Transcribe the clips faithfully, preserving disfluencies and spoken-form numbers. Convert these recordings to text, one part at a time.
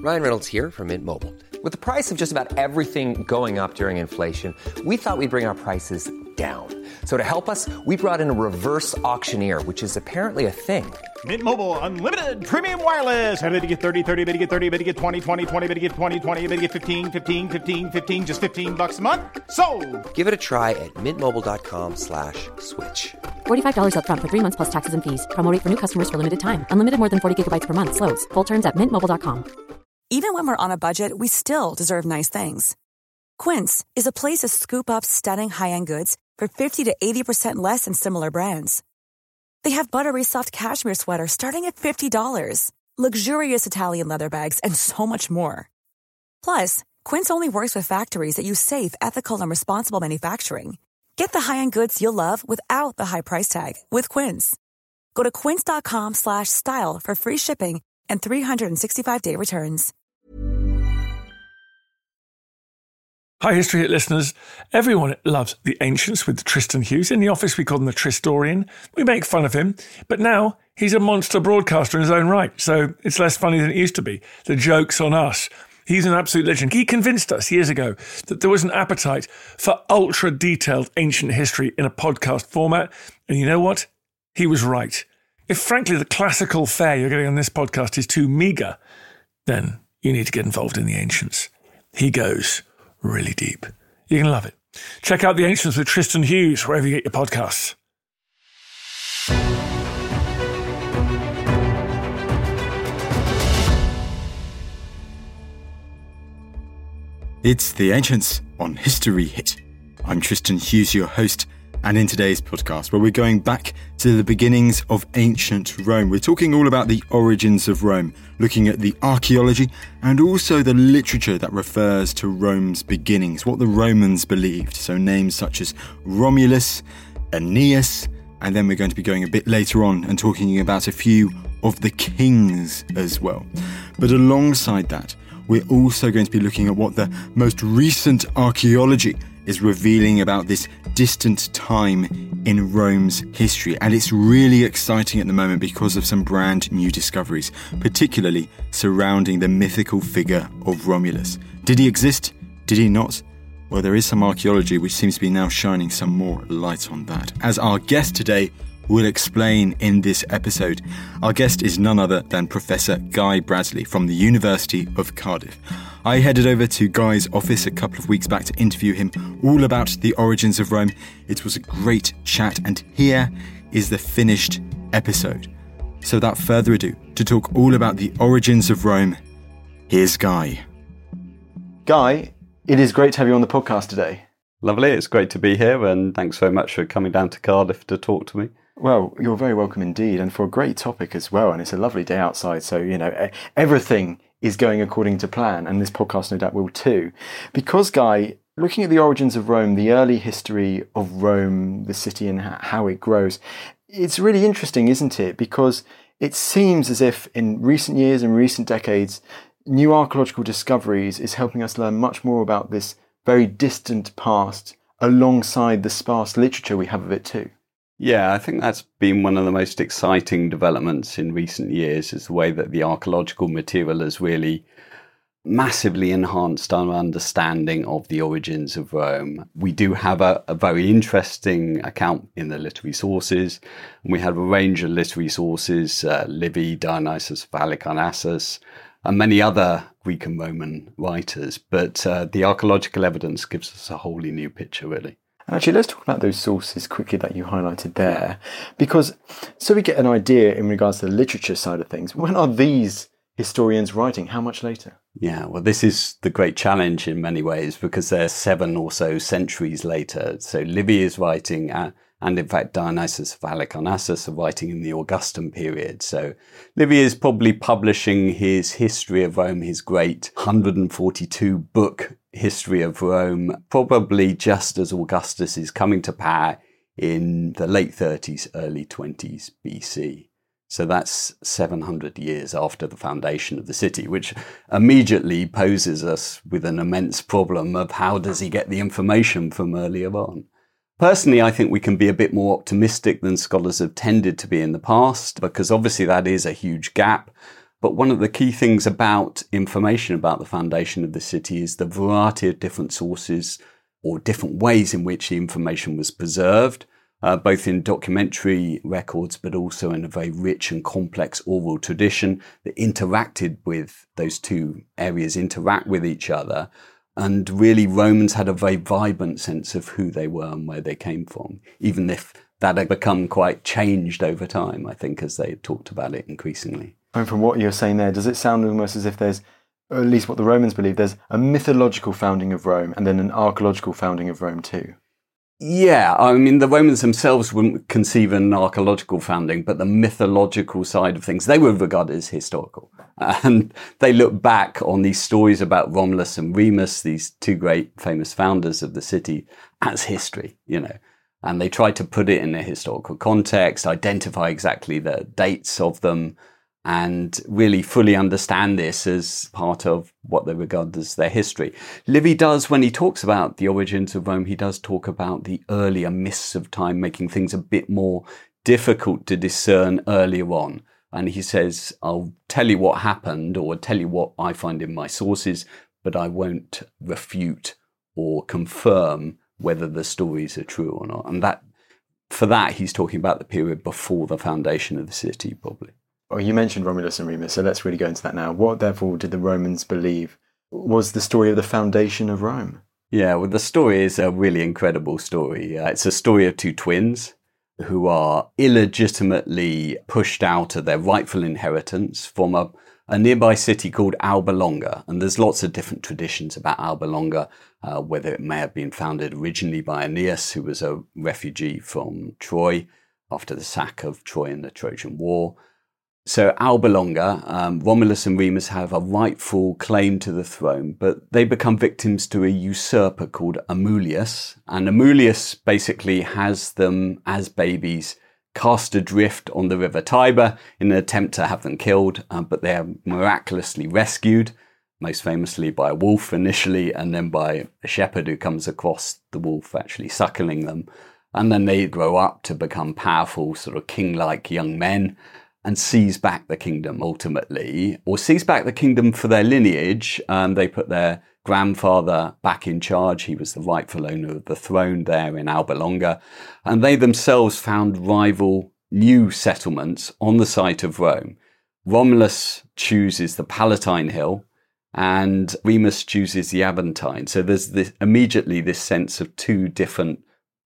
Ryan Reynolds here from Mint Mobile. With the price of just about everything going up during inflation, we thought we'd bring our prices down. So to help us, we brought in a reverse auctioneer, which is apparently a thing. Mint Mobile Unlimited Premium Wireless. How to get thirty, thirty, how to get thirty, how to get twenty, twenty, twenty, how to get twenty, twenty, how to get fifteen, fifteen, fifteen, fifteen, just fifteen bucks a month? Sold! Give it a try at mintmobile.com slash switch. forty-five dollars up front for three months plus taxes and fees. Promo rate for new customers for limited time. Unlimited more than forty gigabytes per month. Slows full terms at mint mobile dot com. Even when we're on a budget, we still deserve nice things. Quince is a place to scoop up stunning high-end goods for fifty to eighty percent less than similar brands. They have buttery soft cashmere sweaters starting at fifty dollars, luxurious Italian leather bags, and so much more. Plus, Quince only works with factories that use safe, ethical, and responsible manufacturing. Get the high-end goods you'll love without the high price tag with Quince. Go to quince.com slash style for free shipping and three sixty-five day returns. Hi, History Hit listeners. Everyone loves the ancients with Tristan Hughes. In the office, we call him the Tristorian. We make fun of him, but now he's a monster broadcaster in his own right, so it's less funny than it used to be. The joke's on us. He's an absolute legend. He convinced us years ago that there was an appetite for ultra-detailed ancient history in a podcast format, and you know what? He was right. If, frankly, the classical fare you're getting on this podcast is too meagre, then you need to get involved in the ancients. He goes really deep. You're going to love it. Check out The Ancients with Tristan Hughes, wherever you get your podcasts. It's The Ancients on History Hit. I'm Tristan Hughes, your host, and in today's podcast, where we're going back to the beginnings of ancient Rome. We're talking all about the origins of Rome, looking at the archaeology and also the literature that refers to Rome's beginnings, what the Romans believed. So names such as Romulus, Aeneas, and then we're going to be going a bit later on and talking about a few of the kings as well. But alongside that, we're also going to be looking at what the most recent archaeology is revealing about this distant time in Rome's history. And it's really exciting at the moment because of some brand new discoveries, particularly surrounding the mythical figure of Romulus. Did he exist? Did he not? Well, there is some archaeology which seems to be now shining some more light on that. As our guest today will explain in this episode, our guest is none other than Professor Guy Bradley from the University of Cardiff. I headed over to Guy's office a couple of weeks back to interview him all about the origins of Rome. It was a great chat, and here is the finished episode. So without further ado, to talk all about the origins of Rome, here's Guy. Guy, it is great to have you on the podcast today. Lovely, it's great to be here, and thanks very much for coming down to Cardiff to talk to me. Well, you're very welcome indeed, and for a great topic as well, and it's a lovely day outside, so, you know, everything is going according to plan, and this podcast no doubt will too. Because, Guy, looking at the origins of Rome, the early history of Rome, the city and how it grows, it's really interesting, isn't it? Because it seems as if in recent years and recent decades, new archaeological discoveries is helping us learn much more about this very distant past alongside the sparse literature we have of it too. Yeah, I think that's been one of the most exciting developments in recent years, is the way that the archaeological material has really massively enhanced our understanding of the origins of Rome. We do have a, a very interesting account in the literary sources, and we have a range of literary sources, uh, Livy, Dionysius of Halicarnassus, and many other Greek and Roman writers. But uh, the archaeological evidence gives us a wholly new picture, really. And actually, let's talk about those sources quickly that you highlighted there, because so we get an idea in regards to the literature side of things. When are these historians writing? How much later? Yeah, well, this is the great challenge in many ways, because they're seven or so centuries later. So Livy is writing, uh, and in fact, Dionysius of Halicarnassus are writing in the Augustan period. So Livy is probably publishing his History of Rome, his great one hundred forty-two book History of Rome, probably just as Augustus is coming to power in the late thirties, early twenties B C. So that's seven hundred years after the foundation of the city, which immediately poses us with an immense problem of how does he get the information from earlier on. Personally, I think we can be a bit more optimistic than scholars have tended to be in the past, because obviously that is a huge gap. But one of the key things about information about the foundation of the city is the variety of different sources or different ways in which the information was preserved, uh, both in documentary records, but also in a very rich and complex oral tradition that interacted with those two areas, interact with each other. And really, Romans had a very vibrant sense of who they were and where they came from, even if that had become quite changed over time, I think, as they talked about it increasingly. And from what you're saying there, does it sound almost as if there's, or at least what the Romans believe, there's a mythological founding of Rome and then an archaeological founding of Rome too? Yeah, I mean, the Romans themselves wouldn't conceive an archaeological founding, but the mythological side of things, they were regarded as historical. And they look back on these stories about Romulus and Remus, these two great famous founders of the city, as history, you know. And they try to put it in a historical context, identify exactly the dates of them, and really fully understand this as part of what they regard as their history. Livy does, when he talks about the origins of Rome, he does talk about the earlier mists of time, making things a bit more difficult to discern earlier on. And he says, I'll tell you what happened or tell you what I find in my sources, but I won't refute or confirm whether the stories are true or not. And that, for that, he's talking about the period before the foundation of the city, probably. Well, you mentioned Romulus and Remus, so let's really go into that now. What, therefore, did the Romans believe was the story of the foundation of Rome? Yeah, well, the story is a really incredible story. Uh, it's a story of two twins who are illegitimately pushed out of their rightful inheritance from a, a nearby city called Alba Longa. And there's lots of different traditions about Alba Longa, uh, whether it may have been founded originally by Aeneas, who was a refugee from Troy after the sack of Troy in the Trojan War. So Alba Longa, um, Romulus and Remus have a rightful claim to the throne, but they become victims to a usurper called Amulius. And Amulius basically has them as babies cast adrift on the river Tiber in an attempt to have them killed, uh, but they are miraculously rescued, most famously by a wolf initially, and then by a shepherd who comes across the wolf actually suckling them. And then they grow up to become powerful, sort of king-like young men, and seize back the kingdom ultimately, or seize back the kingdom for their lineage. Um, they put their grandfather back in charge. He was the rightful owner of the throne there in Alba Longa. And they themselves found rival new settlements on the site of Rome. Romulus chooses the Palatine Hill and Remus chooses the Aventine. So there's this, immediately this sense of two different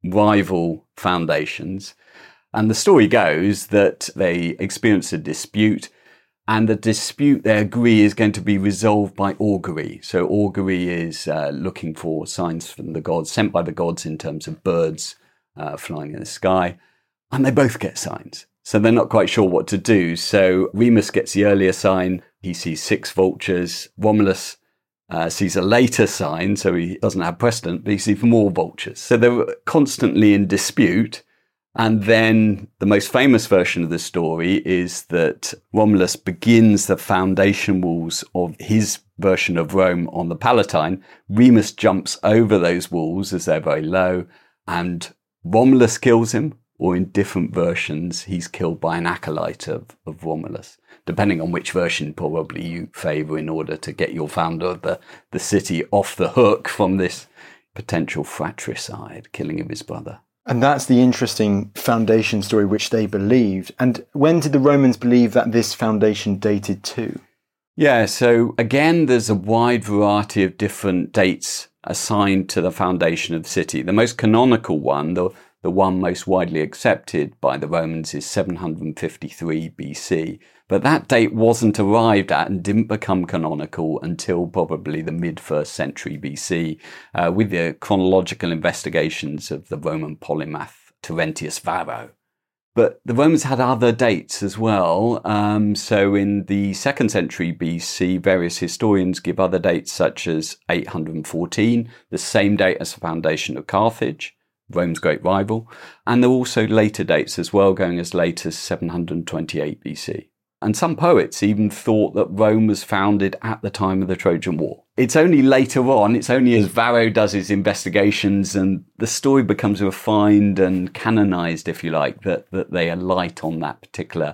rival foundations. And the story goes that they experience a dispute, and the dispute, they agree, is going to be resolved by augury. So augury is uh, looking for signs from the gods, sent by the gods in terms of birds uh, flying in the sky. And they both get signs. So they're not quite sure what to do. So Remus gets the earlier sign. He sees six vultures. Romulus uh, sees a later sign, so he doesn't have precedent, but he sees more vultures. So they're constantly in dispute. And then the most famous version of the story is that Romulus begins the foundation walls of his version of Rome on the Palatine. Remus jumps over those walls as they're very low, and Romulus kills him, or in different versions, he's killed by an acolyte of, of Romulus, depending on which version probably you favour in order to get your founder of the, the city off the hook from this potential fratricide, killing of his brother. And that's the interesting foundation story which they believed. And when did the Romans believe that this foundation dated to? Yeah, so again, there's a wide variety of different dates assigned to the foundation of the city. The most canonical one, the, the one most widely accepted by the Romans, is seven hundred fifty-three B C. But that date wasn't arrived at and didn't become canonical until probably the mid-first century B C, uh, with the chronological investigations of the Roman polymath Terentius Varro. But the Romans had other dates as well. Um, so in the second century B C, various historians give other dates such as eight hundred fourteen, the same date as the foundation of Carthage, Rome's great rival. And there are also later dates as well, going as late as seven hundred twenty-eight B C. And some poets even thought that Rome was founded at the time of the Trojan War. It's only later on, it's only as Varro does his investigations and the story becomes refined and canonized, if you like, that, that they alight on that particular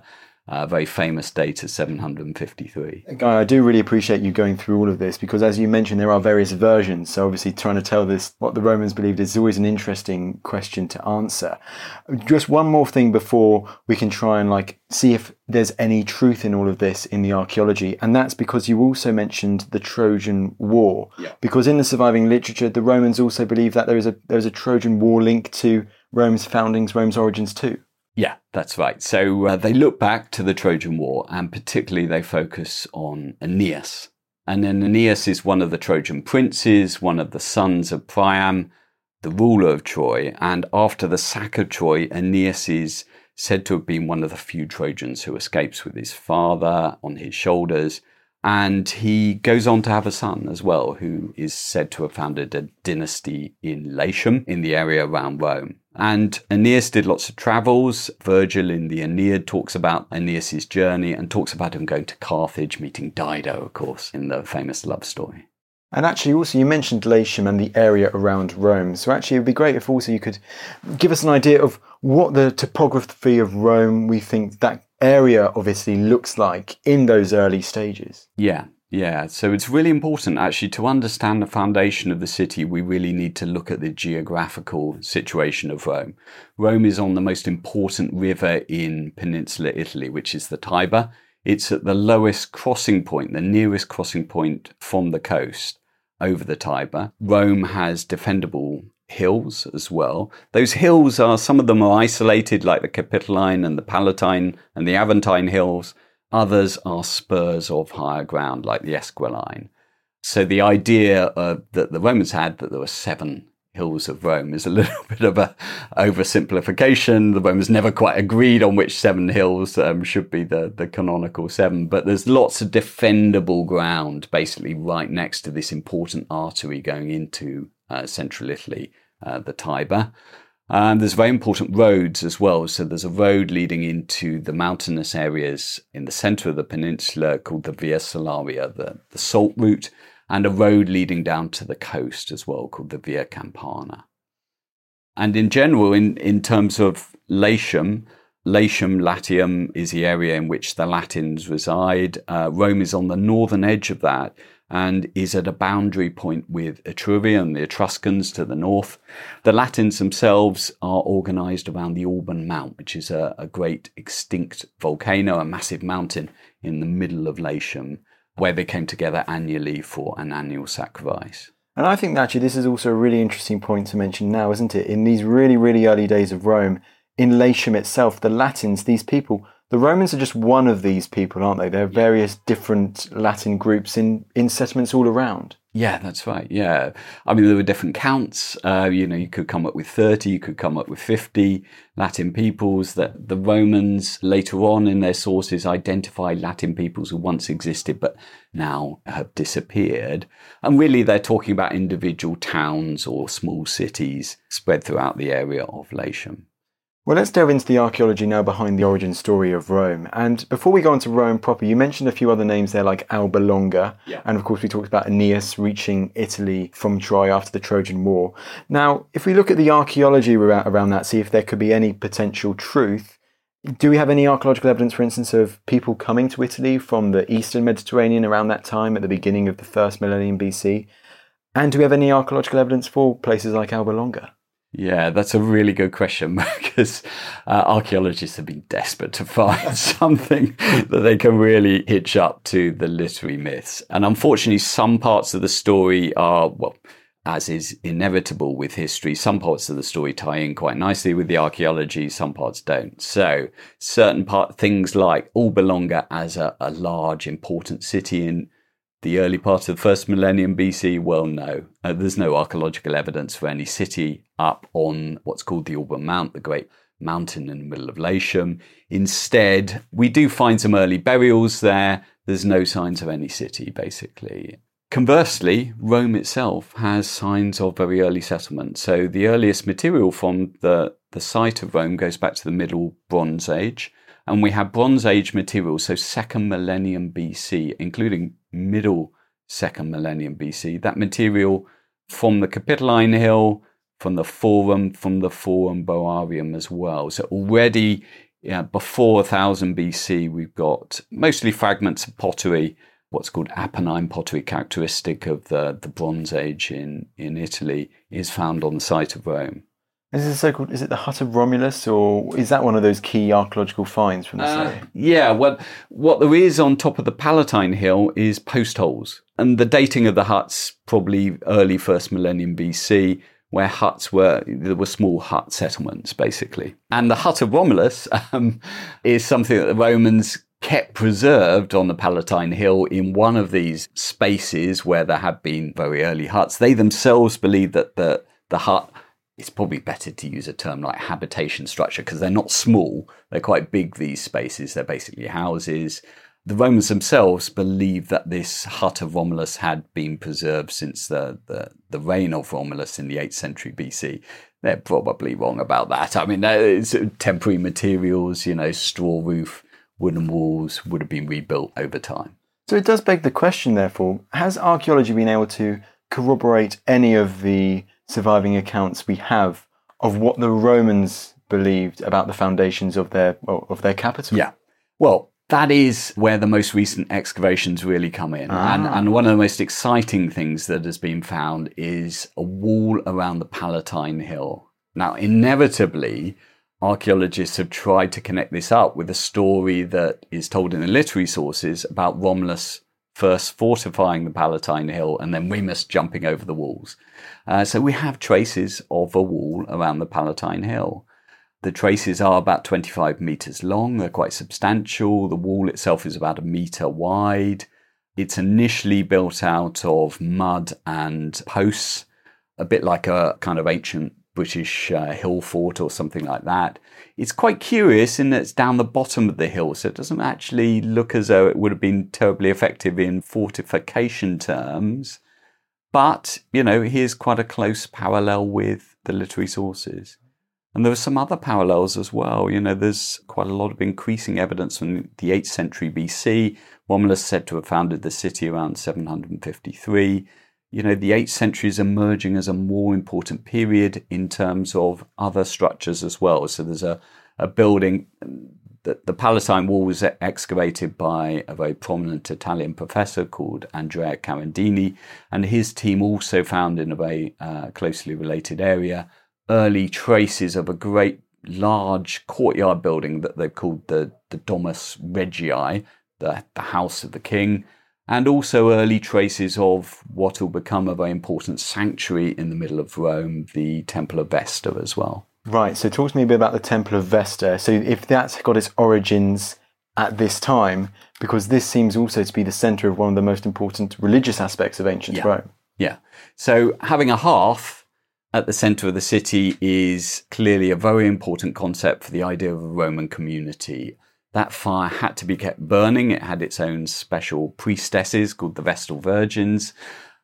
a very famous date of seven hundred fifty-three. Guy, I do really appreciate you going through all of this because, as you mentioned, there are various versions. So obviously trying to tell this, what the Romans believed, is always an interesting question to answer. Just one more thing before we can try and like see if there's any truth in all of this in the archaeology. And that's because you also mentioned the Trojan War. Yeah. Because in the surviving literature, the Romans also believe that there is a there is a Trojan War linked to Rome's foundings, Rome's origins too. Yeah, that's right. So uh, they look back to the Trojan War, and particularly they focus on Aeneas. And then Aeneas is one of the Trojan princes, one of the sons of Priam, the ruler of Troy. And after the sack of Troy, Aeneas is said to have been one of the few Trojans who escapes with his father on his shoulders. And he goes on to have a son as well, who is said to have founded a dynasty in Latium, in the area around Rome. And Aeneas did lots of travels. Virgil in the Aeneid talks about Aeneas' journey and talks about him going to Carthage, meeting Dido, of course, in the famous love story. And actually also you mentioned Latium and the area around Rome. So actually it would be great if also you could give us an idea of what the topography of Rome we think that area of Italy looks like in those early stages. Yeah, yeah. So it's really important actually to understand the foundation of the city. We really need to look at the geographical situation of Rome. Rome is on the most important river in Peninsula Italy, which is the Tiber. It's at the lowest crossing point, the nearest crossing point from the coast over the Tiber. Rome has defendable hills as well. Those hills are, some of them are isolated, like the Capitoline and the Palatine and the Aventine hills. Others are spurs of higher ground, like the Esquiline. So the idea uh, that the Romans had, that there were seven hills of Rome, is a little bit of a oversimplification. The Romans never quite agreed on which seven hills um, should be the, the canonical seven, but there's lots of defendable ground basically right next to this important artery going into uh, central Italy, uh, the Tiber. And there's very important roads as well. So there's a road leading into the mountainous areas in the centre of the peninsula called the Via Salaria, the, the salt route, and a road leading down to the coast as well called the Via Campana. And in general, in, in terms of Latium, Latium, Latium is the area in which the Latins reside. Uh, Rome is on the northern edge of that and is at a boundary point with Etruria and the Etruscans to the north. The Latins themselves are organised around the Alban Mount, which is a, a great extinct volcano, a massive mountain in the middle of Latium, where they came together annually for an annual sacrifice. And I think actually this is also a really interesting point to mention now, isn't it? In these really, really early days of Rome, in Latium itself, the Latins, these people, the Romans are just one of these people, aren't they? There are various different Latin groups in, in settlements all around. Yeah, that's right. Yeah. I mean, there were different counts. Uh, you know, you could come up with thirty, you could come up with fifty Latin peoples. That the Romans later on in their sources identify Latin peoples who once existed but now have disappeared. And really they're talking about individual towns or small cities spread throughout the area of Latium. Well, let's delve into the archaeology now behind the origin story of Rome. And before we go on to Rome proper, you mentioned a few other names there like Alba Longa. Yeah. And of course, we talked about Aeneas reaching Italy from Troy after the Trojan War. Now, if we look at the archaeology around that, see if there could be any potential truth, do we have any archaeological evidence, for instance, of people coming to Italy from the Eastern Mediterranean around that time at the beginning of the first millennium B C? And do we have any archaeological evidence for places like Alba Longa? Yeah, that's a really good question because uh, archaeologists have been desperate to find something that they can really hitch up to the literary myths. And unfortunately, some parts of the story are, well, as is inevitable with history, some parts of the story tie in quite nicely with the archaeology, some parts don't. So certain part things like Alba Longa as a, a large, important city in the early part of the first millennium B C, well, no. Uh, there's no archaeological evidence for any city up on what's called the Alban Mount, the great mountain in the middle of Latium. Instead, we do find some early burials there. There's no signs of any city, basically. Conversely, Rome itself has signs of very early settlement. So the earliest material from the, the site of Rome goes back to the Middle Bronze Age. And we have Bronze Age material, so second millennium B C, including middle second millennium B C. That material from the Capitoline Hill, from the Forum, from the Forum Boarium as well. So already yeah, before one thousand B C, we've got mostly fragments of pottery, what's called Apennine pottery, characteristic of the, the Bronze Age in, in Italy, is found on the site of Rome. Is it so-called, is it the Hut of Romulus, or is that one of those key archaeological finds from this uh, area? Yeah, well, what there is on top of the Palatine Hill is post holes. And the dating of the huts, probably early first millennium B C, where huts were, there were small hut settlements, basically. And the Hut of Romulus um, is something that the Romans kept preserved on the Palatine Hill in one of these spaces where there had been very early huts. They themselves believed that the, the hut, it's probably better to use a term like habitation structure, because they're not small. They're quite big, these spaces. They're basically houses. The Romans themselves believed that this Hut of Romulus had been preserved since the, the, the reign of Romulus in the eighth century B C. They're probably wrong about that. I mean, it's temporary materials, you know, straw roof, wooden walls would have been rebuilt over time. So it does beg the question, therefore, has archaeology been able to corroborate any of the surviving accounts we have of what the Romans believed about the foundations of their of their capital? Yeah. Well, that is where the most recent excavations really come in. Ah. And, and one of the most exciting things that has been found is a wall around the Palatine Hill. Now, inevitably, archaeologists have tried to connect this up with a story that is told in the literary sources about Romulus first fortifying the Palatine Hill and then Remus jumping over the walls. Uh, so we have traces of a wall around the Palatine Hill. The traces are about twenty-five metres long. They're quite substantial. The wall itself is about a metre wide. It's initially built out of mud and posts, a bit like a kind of ancient British uh, hill fort or something like that. It's quite curious in that it's down the bottom of the hill, so it doesn't actually look as though it would have been terribly effective in fortification terms. But, you know, here's quite a close parallel with the literary sources. And there are some other parallels as well. You know, there's quite a lot of increasing evidence from the eighth century B C. Romulus is said to have founded the city around seven hundred fifty-three. You know, the eighth century is emerging as a more important period in terms of other structures as well. So there's a, a building, the, the Palatine Wall was excavated by a very prominent Italian professor called Andrea Carandini, and his team also found in a very uh, closely related area early traces of a great large courtyard building that they've called the, the Domus Regii, the, the house of the king, and also early traces of what will become a very important sanctuary in the middle of Rome, the Temple of Vesta as well. Right, so talk to me a bit about the Temple of Vesta. So if that's got its origins at this time, because this seems also to be the centre of one of the most important religious aspects of ancient yeah. Rome. Yeah. So having a hearth at the centre of the city is clearly a very important concept for the idea of a Roman community. That fire had to be kept burning. It had its own special priestesses called the Vestal Virgins.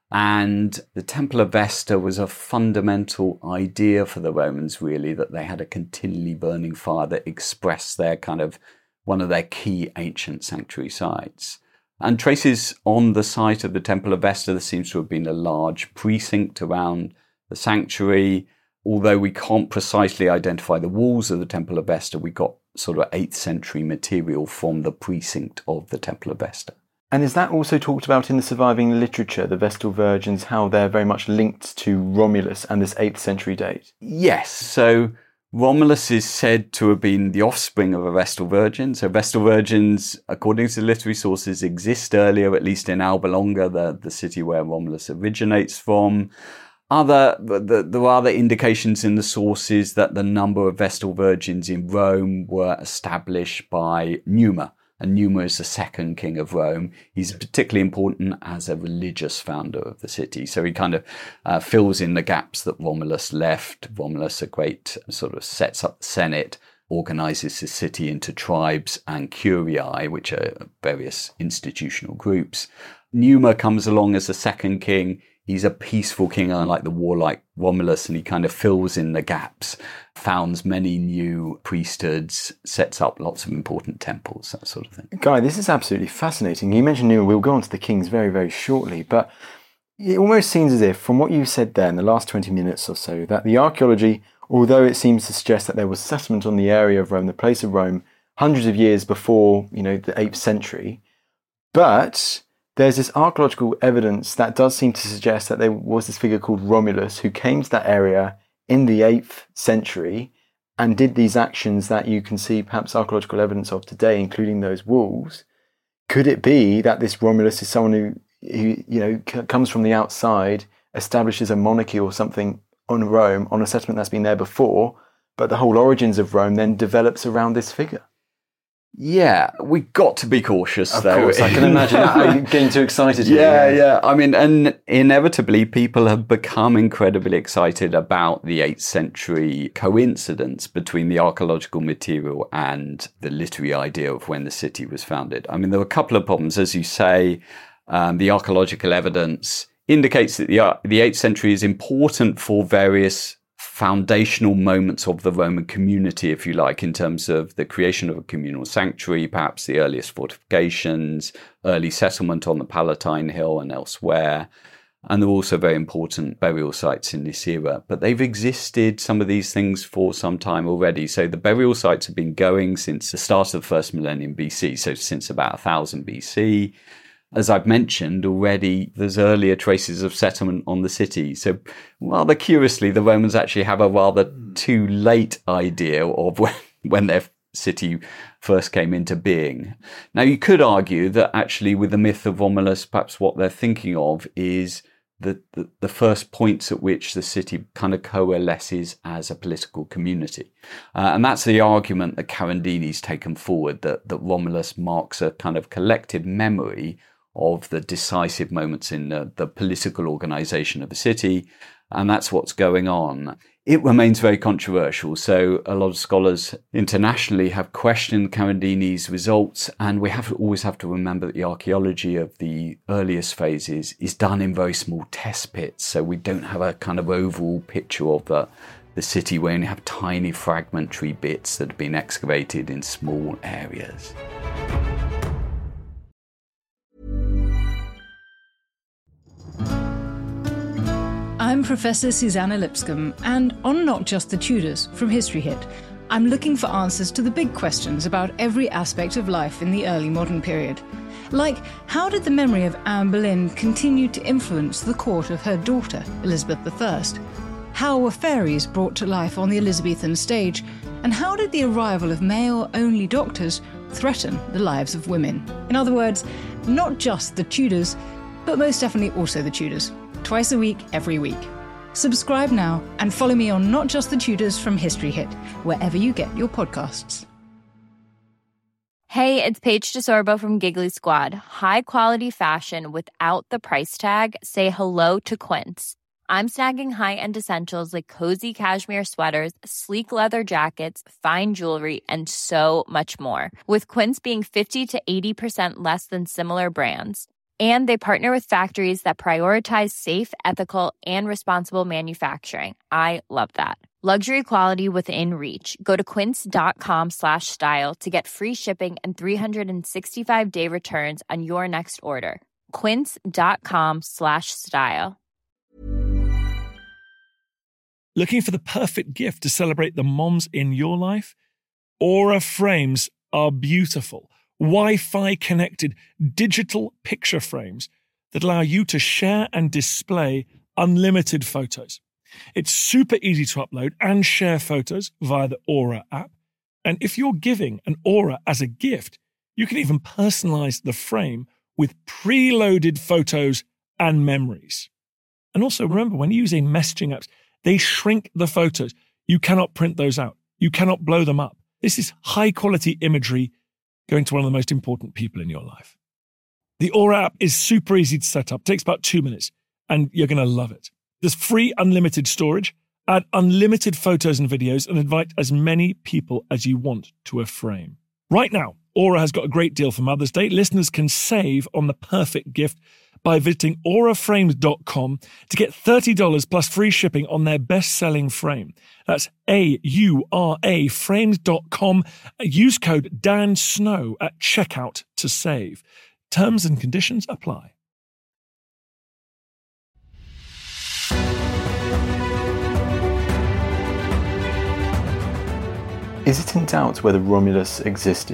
And the Temple of Vesta was a fundamental idea for the Romans, really, that they had a continually burning fire that expressed their kind of one of their key ancient sanctuary sites. And traces on the site of the Temple of Vesta, there seems to have been a large precinct around the sanctuary. Although we can't precisely identify the walls of the Temple of Vesta, we got sort of eighth century material from the precinct of the Temple of Vesta. And is that also talked about in the surviving literature, the Vestal Virgins, how they're very much linked to Romulus and this eighth century date? Yes. So Romulus is said to have been the offspring of a Vestal Virgin. So Vestal Virgins, according to the literary sources, exist earlier, at least in Alba Longa, the, the city where Romulus originates from. Other, the, there are other indications in the sources that the number of Vestal Virgins in Rome were established by Numa. And Numa is the second king of Rome. He's particularly important as a religious founder of the city. So he kind of uh, fills in the gaps that Romulus left. Romulus, a great sort of sets up the Senate, organizes the city into tribes and curiae, which are various institutional groups. Numa comes along as the second king. He's a peaceful king, unlike the warlike Romulus, and he kind of fills in the gaps, founds many new priesthoods, sets up lots of important temples, that sort of thing. Guy, this is absolutely fascinating. You mentioned Numa. We'll go on to the kings very, very shortly, but it almost seems as if, from what you said there in the last twenty minutes or so, that the archaeology, although it seems to suggest that there was settlement on the area of Rome, the place of Rome, hundreds of years before, you know, the eighth century. But there's this archaeological evidence that does seem to suggest that there was this figure called Romulus who came to that area in the eighth century and did these actions that you can see perhaps archaeological evidence of today, including those walls. Could it be that this Romulus is someone who, who you know, c- comes from the outside, establishes a monarchy or something on Rome, on a settlement that's been there before, but the whole origins of Rome then develops around this figure? Yeah, we got to be cautious, of though. Of course, I can imagine that. Getting too excited. Yeah, here. yeah. I mean, and inevitably people have become incredibly excited about the eighth century coincidence between the archaeological material and the literary idea of when the city was founded. I mean, there were a couple of problems. As you say, um, the archaeological evidence indicates that the, uh, the eighth century is important for various foundational moments of the Roman community, if you like, in terms of the creation of a communal sanctuary, perhaps the earliest fortifications, early settlement on the Palatine Hill and elsewhere. And there were also very important burial sites in this era. But they've existed, some of these things, for some time already. So the burial sites have been going since the start of the first millennium B C, so since about one thousand B C. As I've mentioned already, there's earlier traces of settlement on the city. So rather curiously, the Romans actually have a rather too late idea of when, when their city first came into being. Now, you could argue that actually with the myth of Romulus, perhaps what they're thinking of is the, the, the first points at which the city kind of coalesces as a political community. Uh, and that's the argument that Carandini's taken forward, that, that Romulus marks a kind of collective memory of the decisive moments in the, the political organization of the city. And that's what's going on. It remains very controversial. So a lot of scholars internationally have questioned Carandini's results. And we have to always have to remember that the archaeology of the earliest phases is done in very small test pits. So we don't have a kind of overall picture of the, the city. We only have tiny fragmentary bits that have been excavated in small areas. I'm Professor Susanna Lipscomb, and on Not Just the Tudors from History Hit, I'm looking for answers to the big questions about every aspect of life in the early modern period. Like, how did the memory of Anne Boleyn continue to influence the court of her daughter, Elizabeth the First? How were fairies brought to life on the Elizabethan stage? And how did the arrival of male-only doctors threaten the lives of women? In other words, not just the Tudors, but most definitely also the Tudors. Twice a week, every week. Subscribe now and follow me on Not Just the Tudors from History Hit, wherever you get your podcasts. Hey, it's Paige DeSorbo from Giggly Squad. High quality fashion without the price tag. Say hello to Quince. I'm snagging high-end essentials like cozy cashmere sweaters, sleek leather jackets, fine jewelry, and so much more. With Quince being fifty to eighty percent less than similar brands. And they partner with factories that prioritize safe, ethical, and responsible manufacturing. I love that. Luxury quality within reach. Go to quince.com slash style to get free shipping and three sixty-five day returns on your next order. Quince.com slash style. Looking for the perfect gift to celebrate the moms in your life? Aura frames are beautiful. Wi-Fi connected digital picture frames that allow you to share and display unlimited photos. It's super easy to upload and share photos via the Aura app. And if you're giving an Aura as a gift, you can even personalize the frame with preloaded photos and memories. And also remember, when using messaging apps, they shrink the photos. You cannot print those out. You cannot blow them up. This is high quality imagery going to one of the most important people in your life. The Aura app is super easy to set up, takes about two minutes, and you're going to love it. There's free unlimited storage, add unlimited photos and videos, and invite as many people as you want to a frame. Right now, Aura has got a great deal for Mother's Day. Listeners can save on the perfect gift by visiting aura frames dot com to get thirty dollars plus free shipping on their best-selling frame. That's A U R A frames dot com. Use code Dan Snow at checkout to save. Terms and conditions apply. Is it in doubt whether Romulus existed?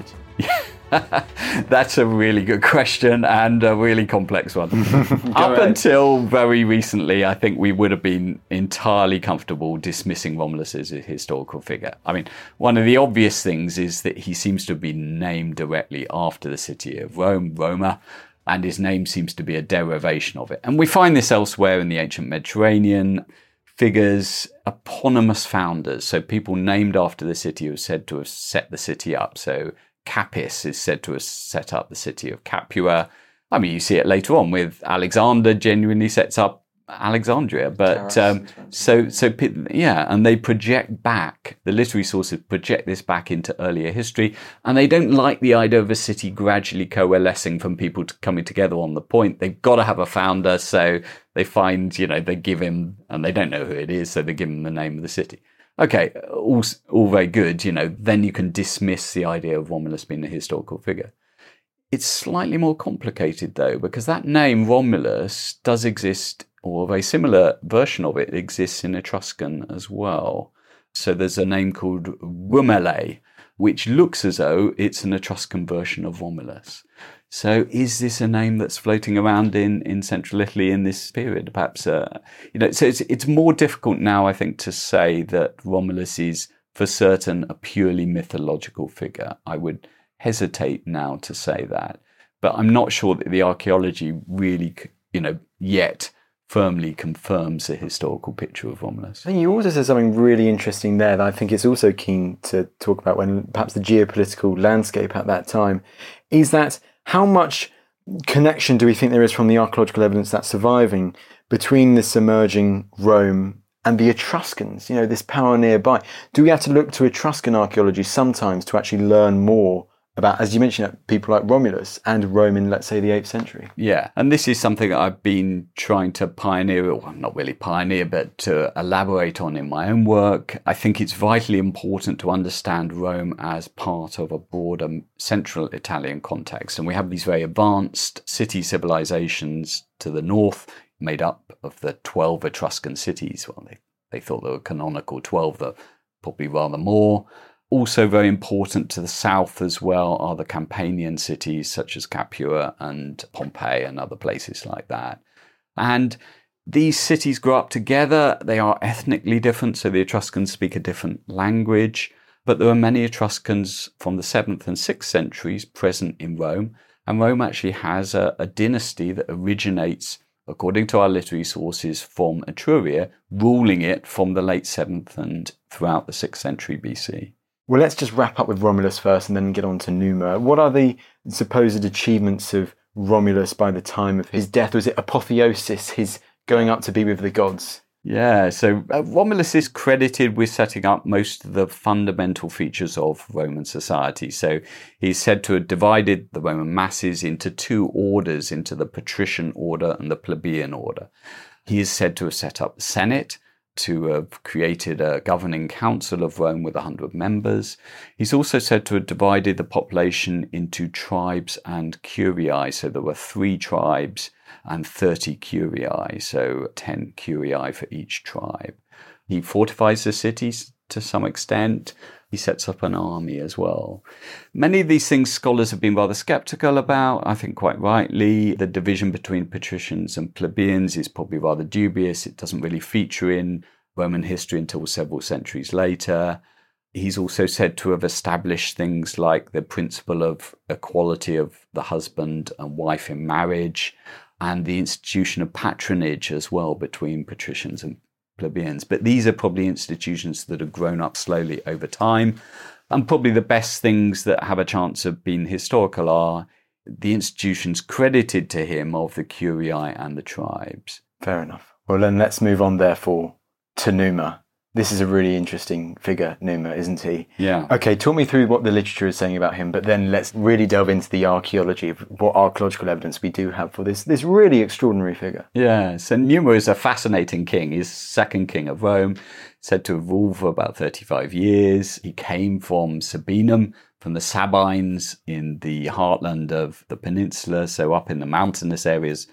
That's a really good question and a really complex one. Up ahead. Until very recently, I think we would have been entirely comfortable dismissing Romulus as a historical figure. I mean, one of the obvious things is that he seems to have been named directly after the city of Rome, Roma, and his name seems to be a derivation of it. And we find this elsewhere in the ancient Mediterranean. Figures, eponymous founders, so people named after the city who are said to have set the city up. So Capys is said to have set up the city of Capua. I mean, you see it later on with Alexander genuinely sets up Alexandria. But um, so, so yeah, and they project back, the literary sources project this back into earlier history, and they don't like the idea of a city gradually coalescing from people coming together on the point. They've got to have a founder, so they find, you know, they give him, and they don't know who it is, so they give him the name of the city. Okay, all, all very good, you know, then you can dismiss the idea of Romulus being a historical figure. It's slightly more complicated, though, because that name, Romulus, does exist, or a very similar version of it exists in Etruscan as well. So there's a name called Rumele, which looks as though it's an Etruscan version of Romulus. So is this a name that's floating around in, in central Italy in this period? Perhaps, uh, you know, so it's, it's more difficult now, I think, to say that Romulus is for certain a purely mythological figure. I would hesitate now to say that, but I'm not sure that the archaeology really, you know, yet firmly confirms the historical picture of Romulus. I think you also said something really interesting there that I think it's also keen to talk about when perhaps the geopolitical landscape at that time is that how much connection do we think there is from the archaeological evidence that's surviving between this emerging Rome and the Etruscans, you know, this power nearby? Do we have to look to Etruscan archaeology sometimes to actually learn more about, as you mentioned, people like Romulus and Rome in, let's say, the eighth century? Yeah, and this is something that I've been trying to pioneer, well, not really pioneer, but to elaborate on in my own work. I think it's vitally important to understand Rome as part of a broader central Italian context. And we have these very advanced city civilizations to the north, made up of the twelve Etruscan cities. Well, they, they thought there were canonical twelve, though probably rather more. Also very important to the south as well are the Campanian cities such as Capua and Pompeii and other places like that. And these cities grow up together. They are ethnically different, so the Etruscans speak a different language. But there are many Etruscans from the seventh and sixth centuries present in Rome. And Rome actually has a, a dynasty that originates, according to our literary sources, from Etruria, ruling it from the late seventh and throughout the sixth century B C. Well, let's just wrap up with Romulus first and then get on to Numa. What are the supposed achievements of Romulus by the time of his death? Was it apotheosis, his going up to be with the gods? Yeah, so uh, Romulus is credited with setting up most of the fundamental features of Roman society. So he's said to have divided the Roman masses into two orders, into the patrician order and the plebeian order. He is said to have set up the Senate, to have created a governing council of Rome with one hundred members. He's also said to have divided the population into tribes and curiae. So there were three tribes and thirty curiae, so ten curiae for each tribe. He fortifies the cities to some extent. He sets up an army as well. Many of these things scholars have been rather skeptical about, I think quite rightly. The division between patricians and plebeians is probably rather dubious. It doesn't really feature in Roman history until several centuries later. He's also said to have established things like the principle of equality of the husband and wife in marriage, and the institution of patronage as well between patricians and plebeians. But these are probably institutions that have grown up slowly over time. And probably the best things that have a chance of being historical are the institutions credited to him of the curiae and the tribes. Fair enough. Well, then let's move on, therefore, to Numa. This is a really interesting figure, Numa, isn't he? Yeah. Okay, talk me through what the literature is saying about him, but then let's really delve into the archaeology, of what archaeological evidence we do have for this this really extraordinary figure. Yeah, so Numa is a fascinating king. He's second king of Rome, said to have ruled for about thirty-five years. He came from Sabinum, from the Sabines in the heartland of the peninsula, so up in the mountainous areas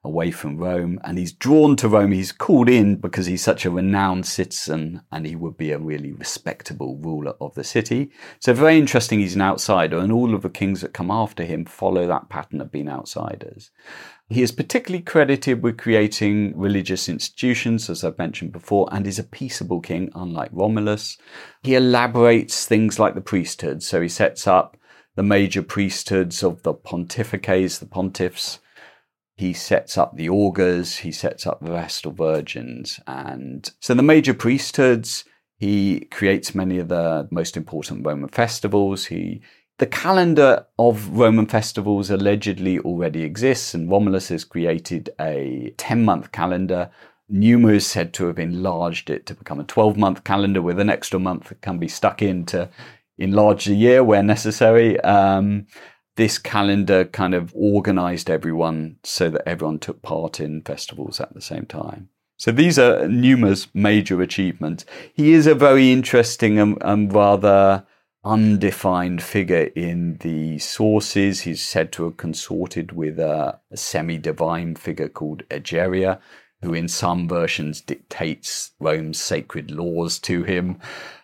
away from Rome, and he's drawn to Rome. He's called in because he's such a renowned citizen and he would be a really respectable ruler of the city. So very interesting, he's an outsider, and all of the kings that come after him follow that pattern of being outsiders. He is particularly credited with creating religious institutions, as I've mentioned before, and is a peaceable king, unlike Romulus. He elaborates things like the priesthood. So he sets up the major priesthoods of the pontifices, the pontiffs. He sets up the augurs, he sets up the Vestal Virgins. And so the major priesthoods, he creates many of the most important Roman festivals. He The calendar of Roman festivals allegedly already exists, and Romulus has created a ten-month calendar. Numa is said to have enlarged it to become a twelve-month calendar with an extra month that can be stuck in to enlarge the year where necessary. Um, this calendar kind of organized everyone so that everyone took part in festivals at the same time. So these are Numa's major achievements. He is a very interesting and, and rather undefined figure in the sources. He's said to have consorted with a, a semi-divine figure called Egeria, who in some versions dictates Rome's sacred laws to him.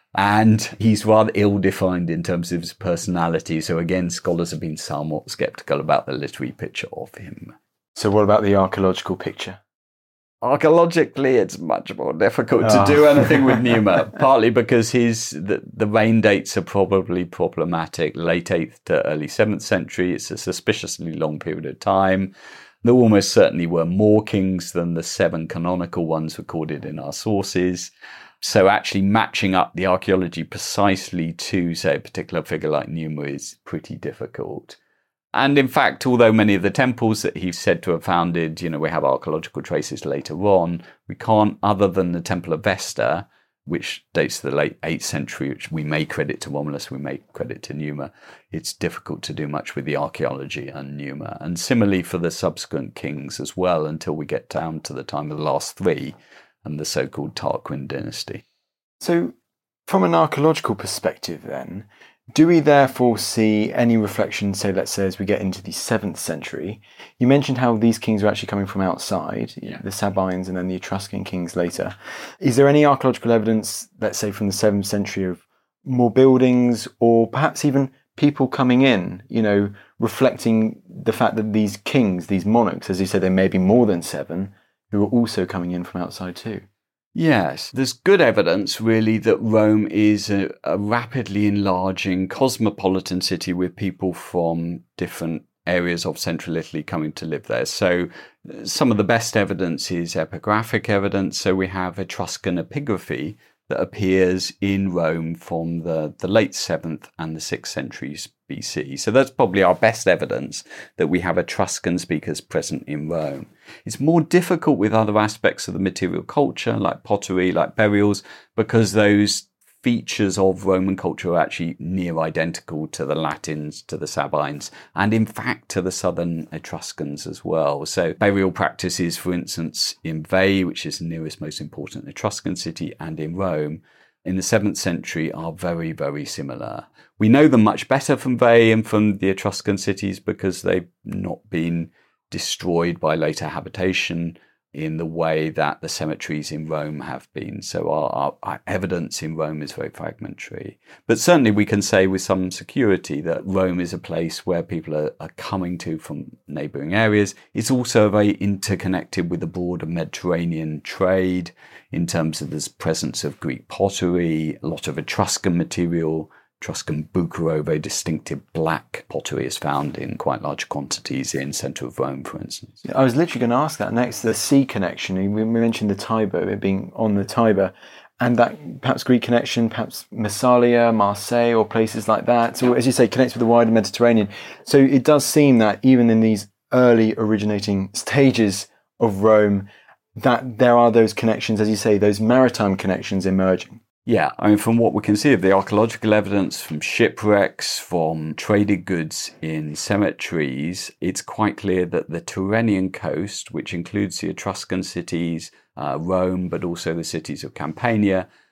And he's rather ill-defined in terms of his personality. So again, scholars have been somewhat skeptical about the literary picture of him. So what about the archaeological picture? Archaeologically, it's much more difficult oh. to do anything with Numa, partly because his the, the reign dates are probably problematic. Late eighth to early seventh century, it's a suspiciously long period of time. There almost certainly were more kings than the seven canonical ones recorded in our sources. So actually matching up the archaeology precisely to, say, a particular figure like Numa is pretty difficult. And in fact, although many of the temples that he's said to have founded, you know, we have archaeological traces later on, we can't, other than the Temple of Vesta, which dates to the late eighth century, which we may credit to Romulus, we may credit to Numa. It's difficult to do much with the archaeology and Numa. And similarly for the subsequent kings as well, until we get down to the time of the last three and the so-called Tarquin dynasty. So from an archaeological perspective then, do we therefore see any reflection, say, let's say, as we get into the seventh century? You mentioned how these kings were actually coming from outside, yeah. the Sabines and then the Etruscan kings later. Is there any archaeological evidence, let's say, from the seventh century of more buildings or perhaps even people coming in, you know, reflecting the fact that these kings, these monarchs, as you said, there may be more than seven, who are also coming in from outside too? Yes, there's good evidence really that Rome is a, a rapidly enlarging cosmopolitan city with people from different areas of central Italy coming to live there. So some of the best evidence is epigraphic evidence. So we have Etruscan epigraphy that appears in Rome from the, the late seventh and the sixth centuries B C. So that's probably our best evidence that we have Etruscan speakers present in Rome. It's more difficult with other aspects of the material culture, like pottery, like burials, because those features of Roman culture are actually near identical to the Latins, to the Sabines, and in fact to the southern Etruscans as well. So burial practices, for instance, in Veii, which is the nearest most important Etruscan city, and in Rome, in the seventh century are very, very similar. We know them much better from Veii and from the Etruscan cities because they've not been destroyed by later habitation in the way that the cemeteries in Rome have been. So our, our, our evidence in Rome is very fragmentary. But certainly we can say with some security that Rome is a place where people are, are coming to from neighbouring areas. It's also very interconnected with the broader Mediterranean trade in terms of the presence of Greek pottery, a lot of Etruscan material. Etruscan bucero, very distinctive black pottery, is found in quite large quantities in centre of Rome, for instance. I was literally going to ask that next, the sea connection. We mentioned the Tiber, it being on the Tiber, and that perhaps Greek connection, perhaps Massalia, Marseille, or places like that. So, as you say, connects with the wider Mediterranean. So it does seem that even in these early originating stages of Rome, that there are those connections, as you say, those maritime connections emerging. Yeah, I mean, from what we can see of the archaeological evidence, from shipwrecks, from traded goods in cemeteries, it's quite clear that the Tyrrhenian coast, which includes the Etruscan cities, uh, Rome, but also the cities of Campania,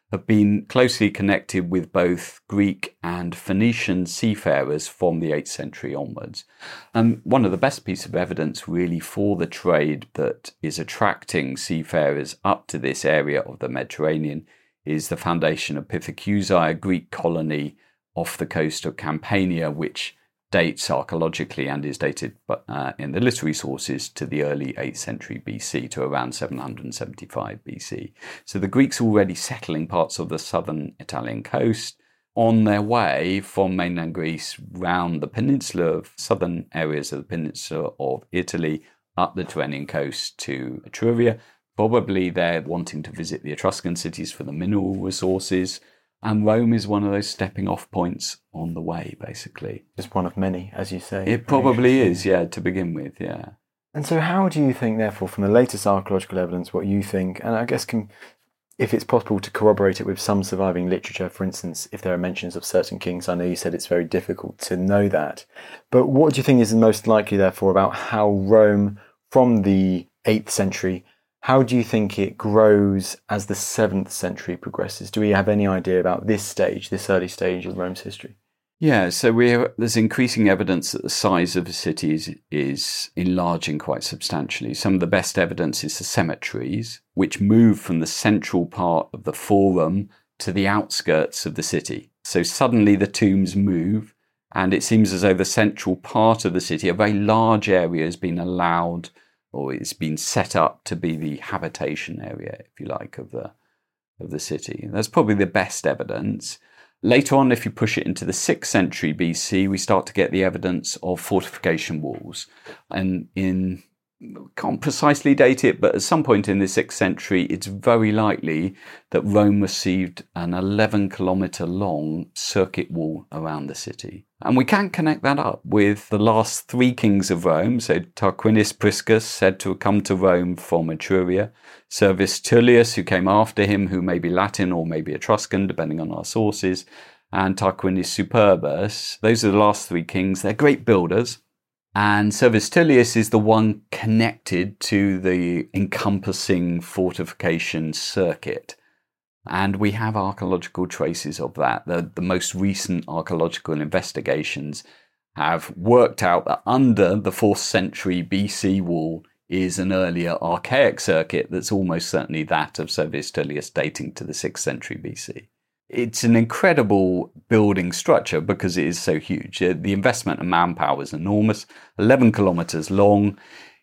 have been closely connected with both Greek and Phoenician seafarers from the eighth century onwards. And one of the best pieces of evidence really for the trade that is attracting seafarers up to this area of the Mediterranean is the foundation of Pithecusae, a Greek colony off the coast of Campania, which dates archaeologically and is dated uh, in the literary sources to the early eighth century B C, to around seven hundred seventy-five B C. So the Greeks already settling parts of the southern Italian coast, on their way from mainland Greece round the peninsula of southern areas of the peninsula of Italy up the Tyrrhenian coast to Etruria. Probably they're wanting to visit the Etruscan cities for the mineral resources. And Rome is one of those stepping off points on the way, basically. Just one of many, as you say. It probably is, yeah, to begin with, yeah. And so how do you think, therefore, from the latest archaeological evidence, what you think, and I guess can, if it's possible to corroborate it with some surviving literature, for instance, if there are mentions of certain kings, I know you said it's very difficult to know that, but what do you think is most likely, therefore, about how Rome, from the eighth century, how do you think it grows as the seventh century progresses? Do we have any idea about this stage, this early stage of Rome's history? Yeah, so we have, there's increasing evidence that the size of the city is, is enlarging quite substantially. Some of the best evidence is the cemeteries, which move from the central part of the forum to the outskirts of the city. So suddenly the tombs move, and it seems as though the central part of the city, a very large area, has been allowed, or it's been set up to be the habitation area, if you like, of the of the city. That's probably the best evidence. Later on, if you push it into the sixth century B C, we start to get the evidence of fortification walls. And in, can't precisely date it, but at some point in the sixth century, it's very likely that Rome received an eleven kilometre long circuit wall around the city. And we can connect that up with the last three kings of Rome. So Tarquinius Priscus, said to have come to Rome from Etruria. Servius Tullius, who came after him, who may be Latin or maybe Etruscan, depending on our sources. And Tarquinius Superbus. Those are the last three kings. They're great builders. And Servius Tullius is the one connected to the encompassing fortification circuit. And we have archaeological traces of that. The, the most recent archaeological investigations have worked out that under the fourth century B C wall is an earlier archaic circuit that's almost certainly that of Servius Tullius, dating to the sixth century B C. It's an incredible building structure because it is so huge. The investment and manpower is enormous, eleven kilometres long.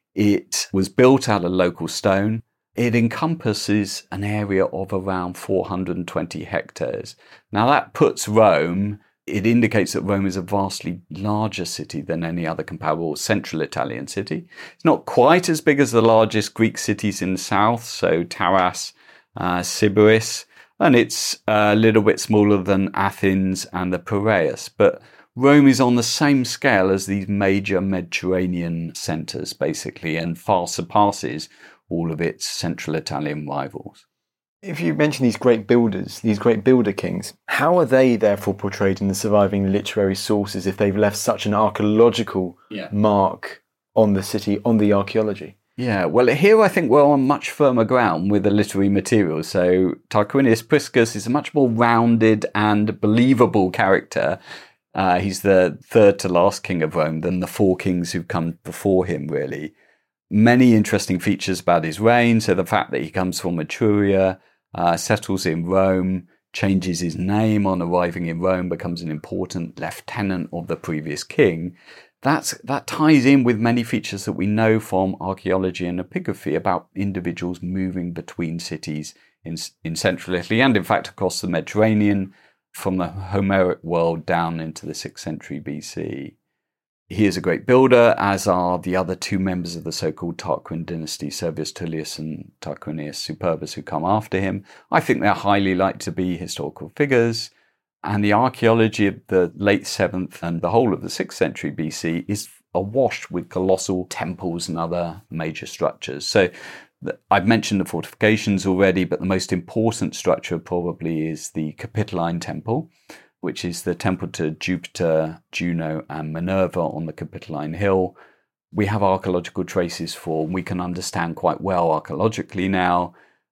It was built out of local stone. It encompasses an area of around four hundred twenty hectares. Now that puts Rome, it indicates that Rome is a vastly larger city than any other comparable central Italian city. It's not quite as big as the largest Greek cities in the south, so Taras, uh, Sybaris, and it's a little bit smaller than Athens and the Piraeus. But Rome is on the same scale as these major Mediterranean centres, basically, and far surpasses all of its central Italian rivals. If you mention these great builders, these great builder kings, how are they therefore portrayed in the surviving literary sources if they've left such an archaeological yeah. mark on the city, on the archaeology? Yeah, well, here I think we're on much firmer ground with the literary material. So Tarquinius Priscus is a much more rounded and believable character. Uh, he's the third to last king of Rome than the four kings who've come before him, really. Many interesting features about his reign. So the fact that he comes from Etruria, uh, settles in Rome, changes his name on arriving in Rome, becomes an important lieutenant of the previous king. That's, that ties in with many features that we know from archaeology and epigraphy about individuals moving between cities in, in central Italy and, in fact, across the Mediterranean from the Homeric world down into the sixth century B C. He is a great builder, as are the other two members of the so-called Tarquin dynasty, Servius Tullius and Tarquinius Superbus, who come after him. I think they're highly likely to be historical figures. And the archaeology of the late seventh and the whole of the sixth century B C is awash with colossal temples and other major structures. So the, I've mentioned the fortifications already, but the most important structure probably is the Capitoline Temple, which is the temple to Jupiter, Juno, and Minerva on the Capitoline Hill. We have archaeological traces for, we can understand quite well archaeologically now,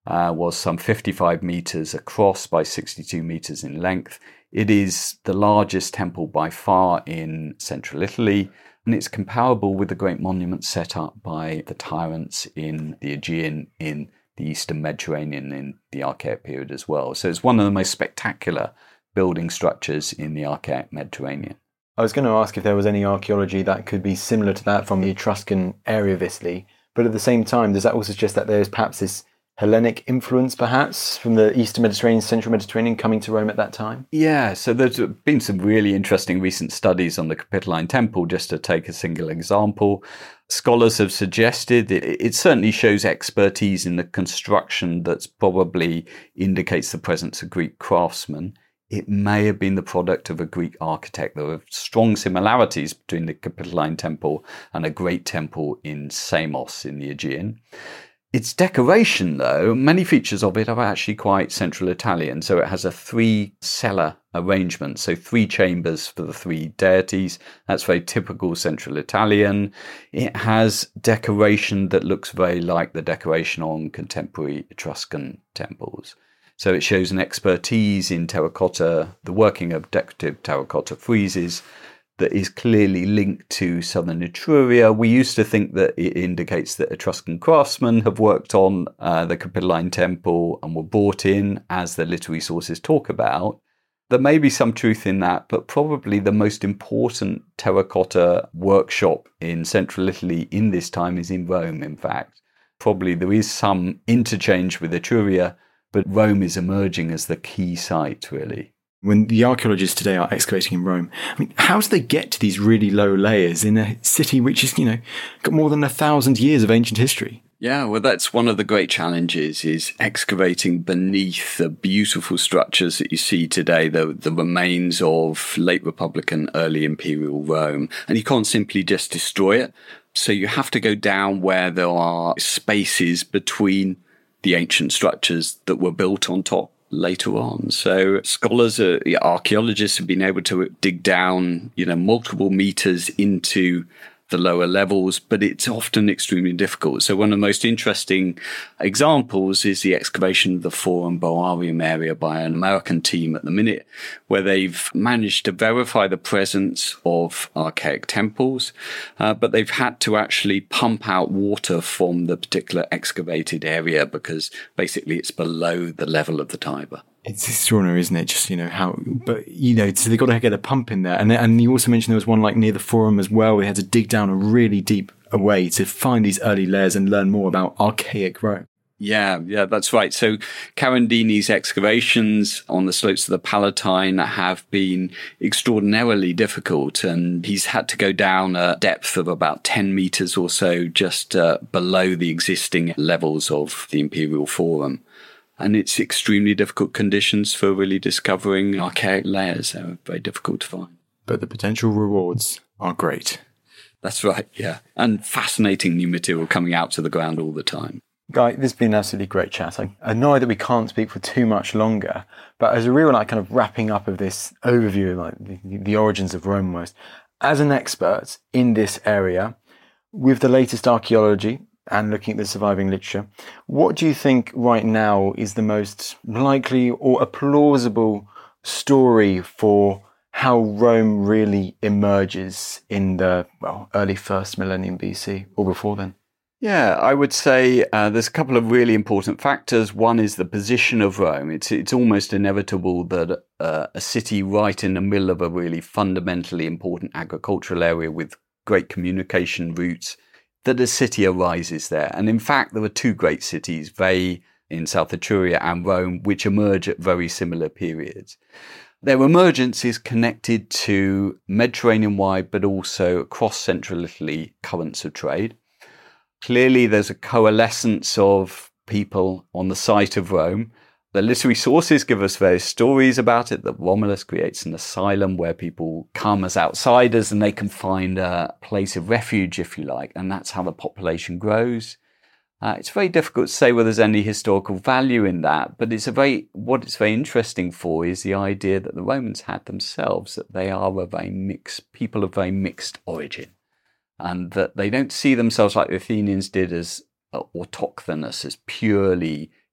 uh, was some fifty-five metres across by sixty-two metres in length. It is the largest temple by far in central Italy, and it's comparable with the great monuments set up by the tyrants in the Aegean in the Eastern Mediterranean in the Archaic period as well. So it's one of the most spectacular building structures in the Archaic Mediterranean. I was going to ask if there was any archaeology that could be similar to that from the Etruscan area of Italy, but at the same time, does that also suggest that there's perhaps this Hellenic influence, perhaps, from the Eastern Mediterranean, Central Mediterranean coming to Rome at that time? Yeah, so there's been some really interesting recent studies on the Capitoline Temple, just to take a single example. Scholars have suggested it, it certainly shows expertise in the construction that probably indicates the presence of Greek craftsmen. It may have been the product of a Greek architect. There are strong similarities between the Capitoline Temple and a great temple in Samos in the Aegean. Its decoration, though, many features of it are actually quite Central Italian. So it has a three-cellar arrangement, so three chambers for the three deities. That's very typical Central Italian. It has decoration that looks very like the decoration on contemporary Etruscan temples. So it shows an expertise in terracotta, the working of decorative terracotta friezes, that is clearly linked to southern Etruria. We used to think that it indicates that Etruscan craftsmen have worked on uh, the Capitoline Temple and were brought in, as the literary sources talk about. There may be some truth in that, but probably the most important terracotta workshop in central Italy in this time is in Rome, in fact. Probably there is some interchange with Etruria, but Rome is emerging as the key site, really. When the archaeologists today are excavating in Rome, I mean, how do they get to these really low layers in a city which is, you know, got more than a thousand years of ancient history? Yeah, well, that's one of the great challenges, is excavating beneath the beautiful structures that you see today, the, the remains of late Republican, early imperial Rome. And you can't simply just destroy it. So you have to go down where there are spaces between the ancient structures that were built on top later on. So scholars, uh, archaeologists have been able to dig down, you know, multiple meters into the lower levels, but it's often extremely difficult. So one of the most interesting examples is the excavation of the Forum Boarium area by an American team at the minute, where they've managed to verify the presence of archaic temples, uh, but they've had to actually pump out water from the particular excavated area because basically it's below the level of the Tiber. It's extraordinary, isn't it? Just, you know, how, but, you know, so they've got to get a pump in there. And and you also mentioned there was one like near the Forum as well. We had to dig down a really deep way to find these early layers and learn more about archaic Rome. Yeah, yeah, that's right. So Carandini's excavations on the slopes of the Palatine have been extraordinarily difficult, and he's had to go down a depth of about ten meters or so just uh, below the existing levels of the Imperial Forum. And it's extremely difficult conditions for really discovering archaic layers. They're very difficult to find. But the potential rewards are great. That's right, yeah. And fascinating new material coming out to the ground all the time. Guy, this has been an absolutely great chat. I, I know that we can't speak for too much longer, but as a real like kind of wrapping up of this overview, like the, the origins of Rome almost, as an expert in this area, with the latest archaeology, and looking at the surviving literature, what do you think right now is the most likely or a plausible story for how Rome really emerges in the, well, early first millennium B C or before then? Yeah, I would say uh, there's a couple of really important factors. One is the position of Rome. It's it's almost inevitable that uh, a city right in the middle of a really fundamentally important agricultural area with great communication routes, that a city arises there. And in fact, there were two great cities, Veii in South Etruria and Rome, which emerge at very similar periods. Their emergence is connected to Mediterranean-wide, but also across central Italy, currents of trade. Clearly, there's a coalescence of people on the site of Rome. The literary sources give us various stories about it, that Romulus creates an asylum where people come as outsiders and they can find a place of refuge, if you like, and that's how the population grows. Uh, it's very difficult to say whether there's any historical value in that, but it's a very what it's very interesting for is the idea that the Romans had themselves, that they are a very mixed, people of very mixed origin, and that they don't see themselves like the Athenians did as autochthonous, as purely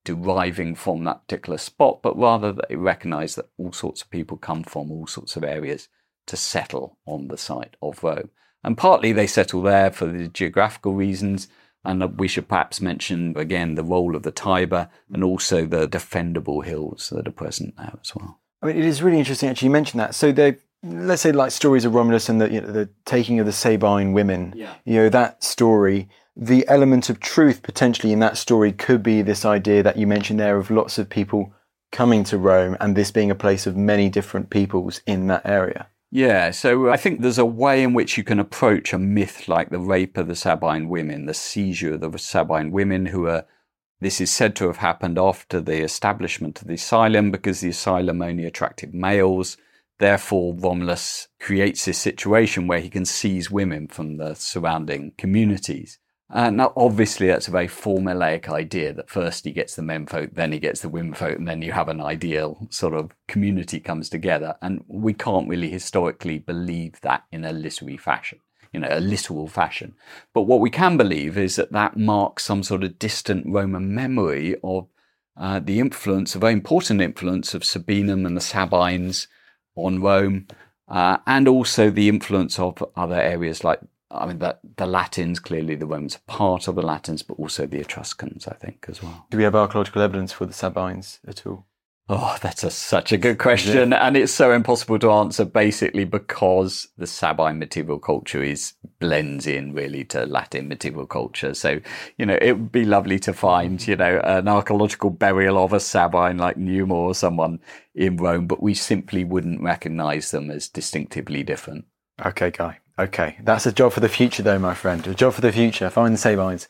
deriving from that particular spot, but rather they recognise that all sorts of people come from all sorts of areas to settle on the site of Rome. And partly they settle there for the geographical reasons, and we should perhaps mention again the role of the Tiber and also the defendable hills that are present there as well. I mean, it is really interesting actually you mentioned that. So they, let's say like stories of Romulus and the, you know, the taking of the Sabine women, yeah. you know, that story, the element of truth potentially in that story could be this idea that you mentioned there of lots of people coming to Rome and this being a place of many different peoples in that area. Yeah, so I think there's a way in which you can approach a myth like the rape of the Sabine women, the seizure of the Sabine women who are, this is said to have happened after the establishment of the asylum because the asylum only attracted males. Therefore, Romulus creates this situation where he can seize women from the surrounding communities. Uh, now, obviously, that's a very formulaic idea that first he gets the men folk, then he gets the women folk, and then you have an ideal sort of community comes together. And we can't really historically believe that in a literary fashion, you know, a literal fashion. But what we can believe is that that marks some sort of distant Roman memory of uh, the influence, a very important influence of Sabinum and the Sabines on Rome, uh, and also the influence of other areas like I mean, the, the Latins, clearly the Romans are part of the Latins, but also the Etruscans, I think, as well. Do we have archaeological evidence for the Sabines at all? Oh, that's a, such a good question. And it's so impossible to answer basically because the Sabine material culture is blends in really to Latin material culture. So, you know, it would be lovely to find, you know, an archaeological burial of a Sabine like Numa or someone in Rome, but we simply wouldn't recognise them as distinctively different. Okay, Guy. Okay, that's a job for the future though, my friend. A job for the future. Find the Sabines.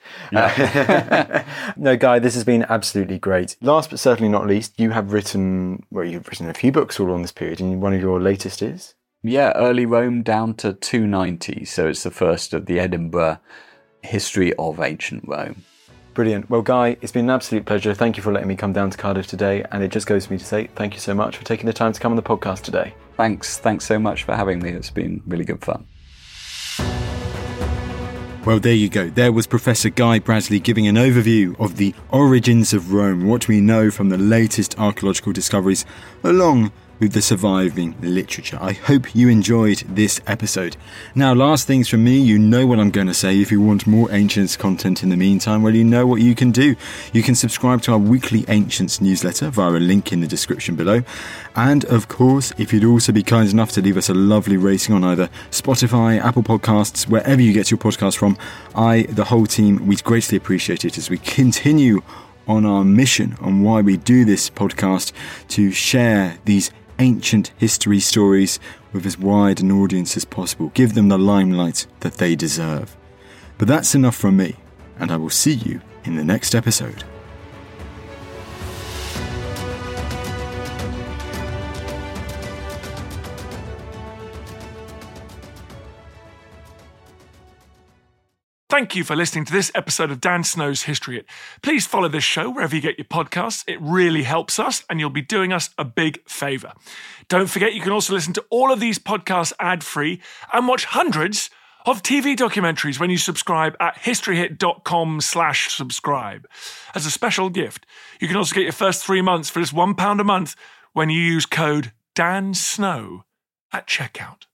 Yeah. Uh, no, Guy, this has been absolutely great. Last but certainly not least, you have written, well, you've written a few books all on this period, and one of your latest is? Yeah, Early Rome down to two ninety. So it's the first of the Edinburgh History of Ancient Rome. Brilliant. Well, Guy, it's been an absolute pleasure. Thank you for letting me come down to Cardiff today. And it just goes for me to say thank you so much for taking the time to come on the podcast today. Thanks. Thanks so much for having me. It's been really good fun. Well, there you go. There was Professor Guy Bradley giving an overview of the origins of Rome, what we know from the latest archaeological discoveries, along with the surviving literature. I hope you enjoyed this episode. Now, last things from me, you know what I'm going to say. If you want more Ancients content in the meantime, well, you know what you can do. You can subscribe to our weekly Ancients newsletter via a link in the description below. And, of course, if you'd also be kind enough to leave us a lovely rating on either Spotify, Apple Podcasts, wherever you get your podcast from, I, the whole team, we'd greatly appreciate it as we continue on our mission on why we do this podcast to share these ancient history stories with as wide an audience as possible. Give them the limelight that they deserve. But that's enough from me, and I will see you in the next episode. Thank you for listening to this episode of Dan Snow's History Hit. Please follow this show wherever you get your podcasts. It really helps us, and you'll be doing us a big favour. Don't forget, you can also listen to all of these podcasts ad-free and watch hundreds of T V documentaries when you subscribe at historyhit.com slash subscribe. As a special gift, you can also get your first three months for just one pound a month when you use code DANSNOW at checkout.